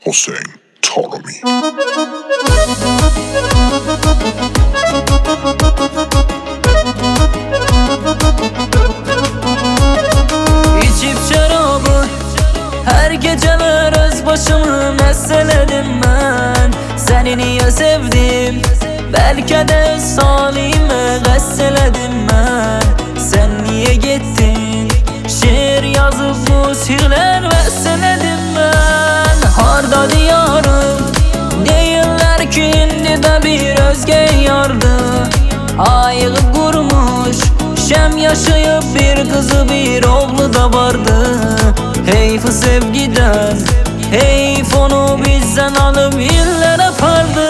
Hüseyin Tarumi. İçip şarabı her geceler öz başımı meseledim ben. Seni niye sevdim, belki de salime gesseledim ben. Sen niye gittin, şiir yazıp bu sirler veseledim ben. Harda diyarım, değiller ki indi de bir özge yardı. Ayığı kurmuş, şem yaşayıp bir kızı bir oğlu da vardı. Heyf sevgiden, heyf onu bizden alıp iller apardı.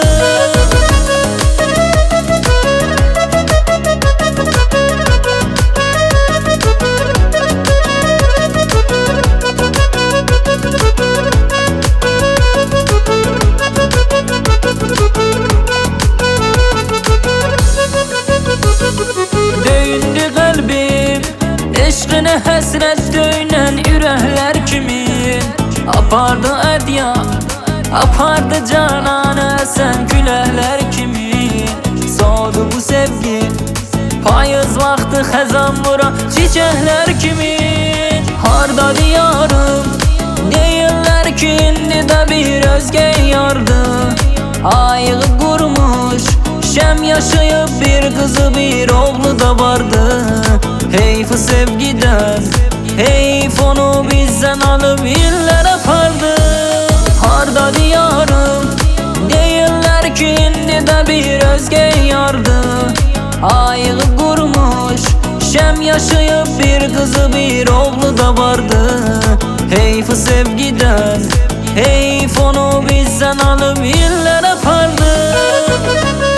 Döyündü kalbim, eşkine hasret döynen yürekler kimin? Apardı edya, apardı cananı sen külehler kimin? Soğudu bu sevgi, payız vakti xezan vuran çiçekler kimin? Harda diyarım, değiller ki indi de bir özge yardı. Ayığı kurmuş, şem yaşayıp bir kızı bir oğlu da vardı. Heyf sevgiden, heyf onu bizden alıp iller apardı. Harda diyarım, değiller ki indi de bir özge yardı. Ayığı kurmuş, şem yaşayıp bir kızı bir oğlu da vardı. Heyf sevgiden, heyf onu bizden alıp iller apardı.